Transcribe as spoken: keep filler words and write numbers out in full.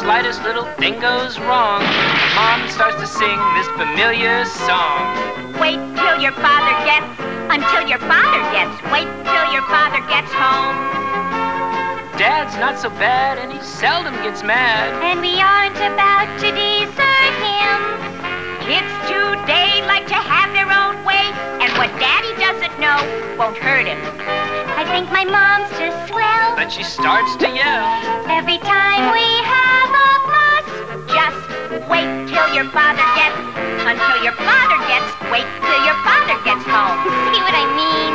slightest little thing goes wrong, Mom starts to sing this familiar song. Wait till your father gets, until your father gets, wait till your father gets home. Dad's not so bad and he seldom gets mad, and we aren't about to desert him. Kids today like to have their own way, and what Daddy doesn't know won't hurt him. I think my mom's just swell. Then she starts to yell. Every time we have a fuss, just wait till your father gets, until your father gets, wait till your father gets home. See what I mean?